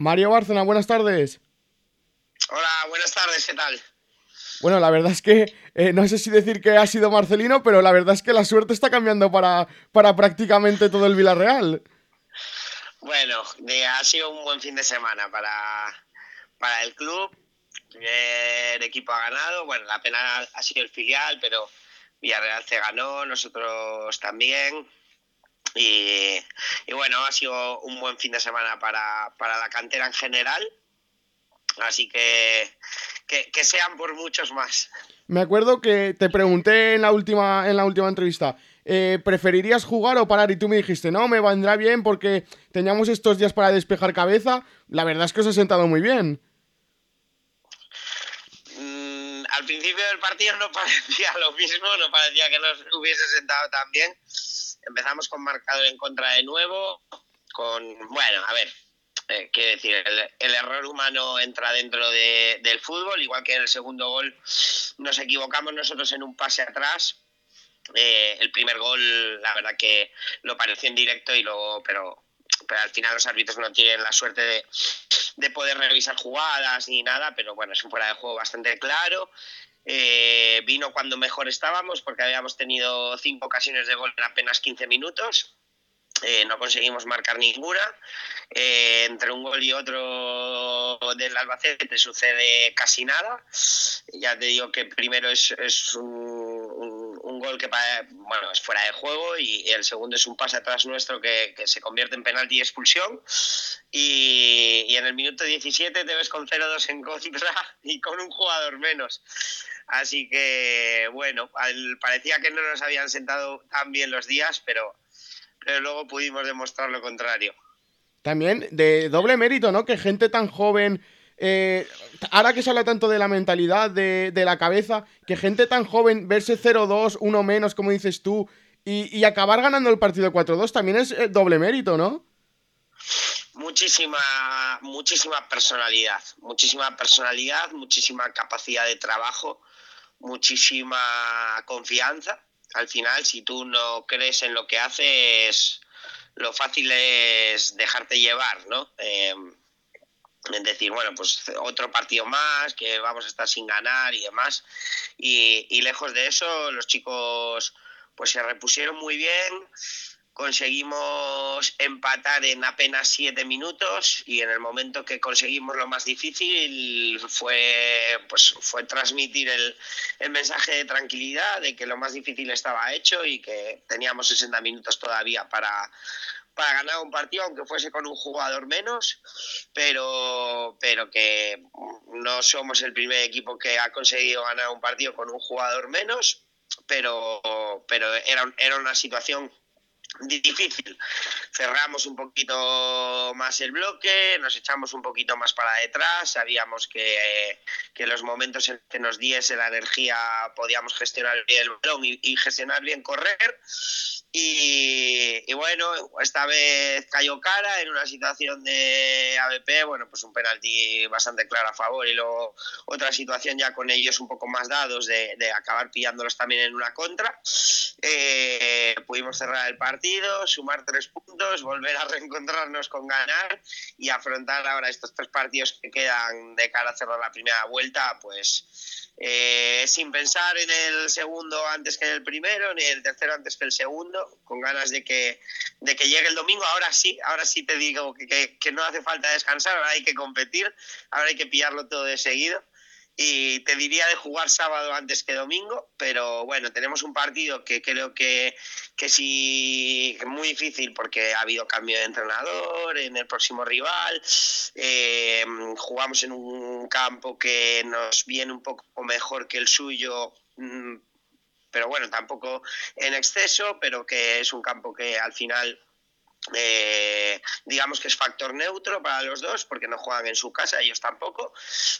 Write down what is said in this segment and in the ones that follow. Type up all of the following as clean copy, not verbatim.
Mario Bárcena, buenas tardes. Hola, buenas tardes, ¿qué tal? Bueno, la verdad es que no sé si decir que ha sido Marcelino, pero la verdad es que la suerte está cambiando para prácticamente todo el Villarreal. Bueno, ha sido un buen fin de semana para el club. El equipo ha ganado. Bueno, la pena ha sido el filial, pero Villarreal se ganó, nosotros también. Y, y bueno, ha sido un buen fin de semana para la cantera en general. Así que sean por muchos más. Me acuerdo que te pregunté en la última entrevista, ¿preferirías jugar o parar? Y tú me dijiste, no, me vendrá bien porque teníamos estos días para despejar cabeza. La verdad es que os ha sentado muy bien. Al principio del partido no parecía lo mismo, no parecía que nos hubiese sentado tan bien. Empezamos con marcador en contra de nuevo, bueno, a ver, quiero decir, el error humano entra dentro del fútbol, igual que en el segundo gol nos equivocamos nosotros en un pase atrás. El primer gol, la verdad que lo pareció en directo y luego, pero al final los árbitros no tienen la suerte de poder revisar jugadas ni nada, pero bueno, es un fuera de juego bastante claro. Vino cuando mejor estábamos porque habíamos tenido 5 ocasiones de gol en apenas 15 minutos. No conseguimos marcar ninguna. Entre un gol y otro del Albacete sucede casi nada. Ya te digo que primero es un gol que bueno, es fuera de juego y el segundo es un pase atrás nuestro que se convierte en penalti y expulsión. Y en el minuto 17 te ves con 0-2 en contra y con un jugador menos. Así que, bueno, parecía que no nos habían sentado tan bien los días, pero luego pudimos demostrar lo contrario. También de doble mérito, ¿no? Que gente tan joven, ahora que se habla tanto de la mentalidad, de la cabeza, que gente tan joven, verse 0-2, uno menos, como dices tú, y acabar ganando el partido 4-2 también es doble mérito, ¿no? Muchísima personalidad, muchísima capacidad de trabajo, muchísima confianza. Al final, si tú no crees en lo que haces, lo fácil es dejarte llevar, ¿no? Es decir, bueno, pues otro partido más, que vamos a estar sin ganar y demás. Y lejos de eso, los chicos pues se repusieron muy bien, conseguimos empatar en apenas 7 minutos y en el momento que conseguimos lo más difícil fue transmitir el mensaje de tranquilidad, de que lo más difícil estaba hecho y que teníamos 60 minutos todavía para ganar un partido, aunque fuese con un jugador menos, pero que no somos el primer equipo que ha conseguido ganar un partido con un jugador menos, pero era una situación difícil. Cerramos un poquito más el bloque, nos echamos un poquito más para detrás, sabíamos que los momentos en que nos diese la energía podíamos gestionar bien el balón y gestionar bien correr. Y bueno, esta vez cayó cara en una situación de ABP, bueno, pues un penalti bastante claro a favor y luego otra situación ya con ellos un poco más dados de acabar pillándolos también en una contra. Pudimos cerrar el partido, sumar 3 puntos, volver a reencontrarnos con ganar y afrontar ahora estos 3 partidos que quedan de cara a cerrar la primera vuelta, pues sin pensar en el segundo antes que en el primero, ni el tercero antes que el segundo, con ganas de que llegue el domingo. Ahora sí te digo que no hace falta descansar, ahora hay que competir, ahora hay que pillarlo todo de seguido. Y te diría de jugar sábado antes que domingo, pero bueno, tenemos un partido que creo que sí, muy difícil porque ha habido cambio de entrenador en el próximo rival. Jugamos en un campo que nos viene un poco mejor que el suyo, pero bueno, tampoco en exceso, pero que es un campo que al final digamos que es factor neutro para los dos porque no juegan en su casa, ellos tampoco,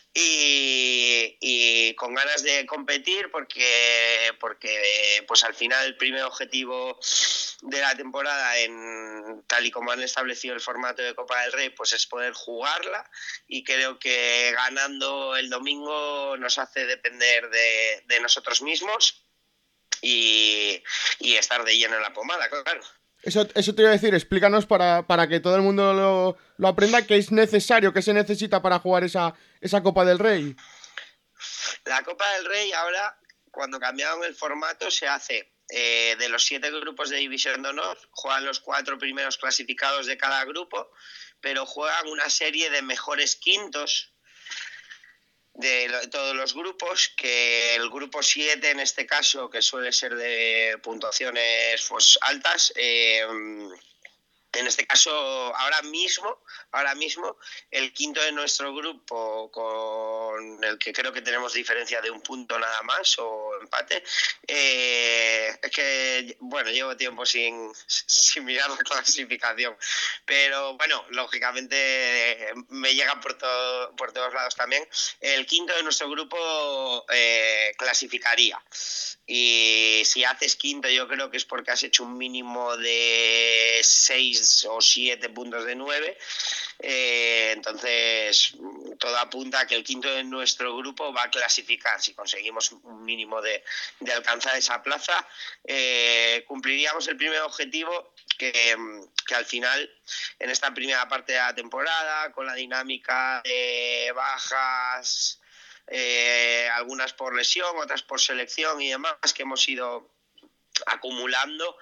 y con ganas de competir porque pues al final el primer objetivo de la temporada, tal y como han establecido el formato de Copa del Rey, pues es poder jugarla, y creo que ganando el domingo nos hace depender de nosotros mismos y estar de lleno en la pomada, claro. Eso te iba a decir, explícanos para que todo el mundo lo aprenda, qué es necesario, qué se necesita para jugar esa Copa del Rey. La Copa del Rey ahora, cuando cambiaron el formato, se hace de los 7 grupos de División de Honor, juegan los 4 primeros clasificados de cada grupo, pero juegan una serie de mejores quintos de todos los grupos, que el grupo 7 en este caso, que suele ser de puntuaciones pues, altas, en este caso, ahora mismo, el quinto de nuestro grupo, con el que creo que tenemos diferencia de un punto nada más, o empate, es que, bueno, llevo tiempo sin mirar la clasificación, pero bueno, lógicamente me llegan por todos lados también. El quinto de nuestro grupo clasificaría. Y si haces quinto, yo creo que es porque has hecho un mínimo de 6 o 7 puntos de 9. Entonces, todo apunta a que el quinto de nuestro grupo va a clasificar. Si conseguimos un mínimo de alcanzar esa plaza, cumpliríamos el primer objetivo que al final, en esta primera parte de la temporada, con la dinámica de bajas, algunas por lesión, otras por selección y demás, que hemos ido acumulando,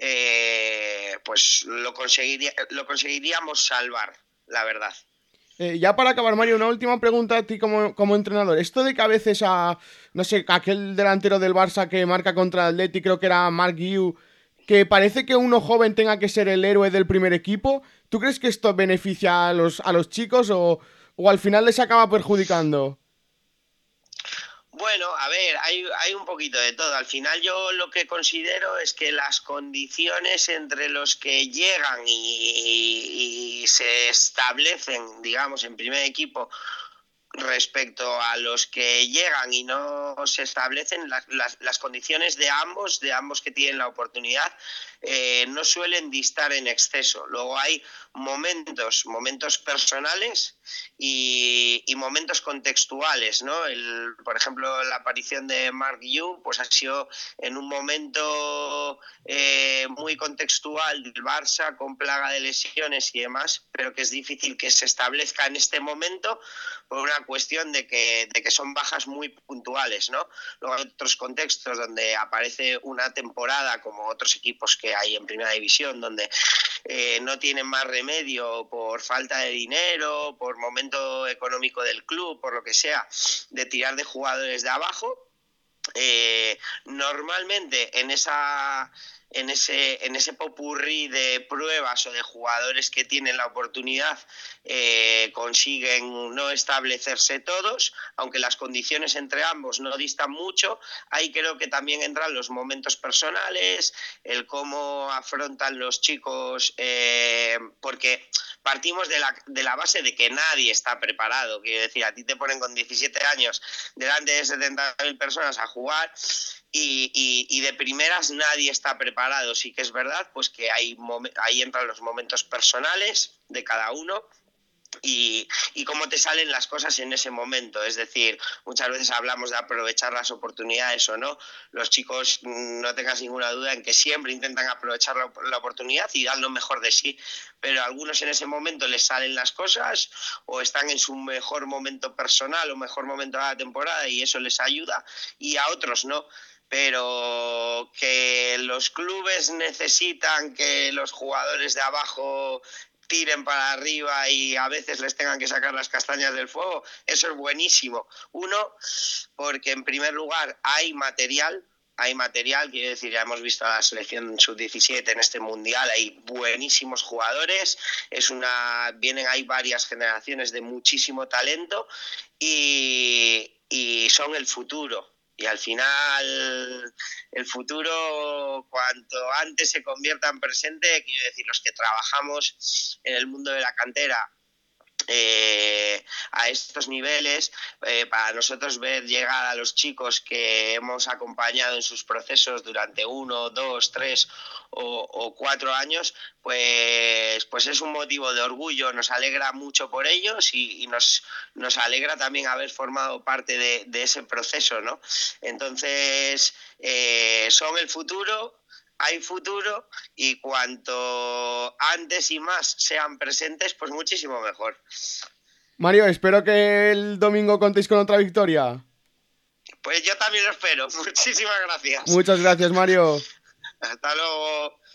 pues lo conseguiríamos salvar, la verdad. Ya para acabar, Mario, una última pregunta a ti como entrenador. Esto de que a veces no sé, aquel delantero del Barça que marca contra el Atleti, creo que era Marc Guiu, que parece que uno joven tenga que ser el héroe del primer equipo, ¿tú crees que esto beneficia a los chicos o al final les acaba perjudicando? Bueno, a ver, hay un poquito de todo. Al final yo lo que considero es que las condiciones entre los que llegan y se establecen, digamos, en primer equipo respecto a los que llegan y no se establecen, las condiciones de ambos que tienen la oportunidad, no suelen distar en exceso. Luego hay momentos personales y momentos contextuales, ¿no? Por ejemplo, la aparición de Mark Yu pues ha sido en un momento muy contextual del Barça, con plaga de lesiones y demás, pero que es difícil que se establezca en este momento por una cuestión de que son bajas muy puntuales, ¿no? Luego hay otros contextos donde aparece una temporada, como otros equipos que hay en Primera División, donde no tienen más remedio por falta de dinero, por momento económico del club, por lo que sea, de tirar de jugadores de abajo. Normalmente en ese popurrí de pruebas o de jugadores que tienen la oportunidad, consiguen no establecerse todos, aunque las condiciones entre ambos no distan mucho. Ahí creo que también entran los momentos personales, el cómo afrontan los chicos, porque partimos de la base de que nadie está preparado. Quiero decir, a ti te ponen con 17 años delante de 70.000 personas a jugar y de primeras nadie está preparado. Sí que es verdad pues que ahí entran los momentos personales de cada uno. Y cómo te salen las cosas en ese momento. Es decir, muchas veces hablamos de aprovechar las oportunidades o no. Los chicos, no tengas ninguna duda en que siempre intentan aprovechar la oportunidad y dan lo mejor de sí, pero a algunos en ese momento les salen las cosas o están en su mejor momento personal o mejor momento de la temporada y eso les ayuda, y a otros no. Pero que los clubes necesitan que los jugadores de abajo tiren para arriba y a veces les tengan que sacar las castañas del fuego, eso es buenísimo. Uno, porque en primer lugar hay material, quiero decir, ya hemos visto a la selección sub-17 en este mundial, hay buenísimos jugadores, hay varias generaciones de muchísimo talento y son el futuro. Y al final, el futuro, cuanto antes se convierta en presente, quiero decir, los que trabajamos en el mundo de la cantera, a estos niveles, para nosotros ver llegar a los chicos que hemos acompañado en sus procesos durante 1, 2, 3 o 4 años, pues es un motivo de orgullo. Nos alegra mucho por ellos y nos alegra también haber formado parte de ese proceso, ¿no? Entonces, son el futuro. hay futuro y cuanto antes y más sean presentes, pues muchísimo mejor. Mario, espero que el domingo contéis con otra victoria. Pues yo también lo espero. Muchísimas gracias. Muchas gracias, Mario. Hasta luego.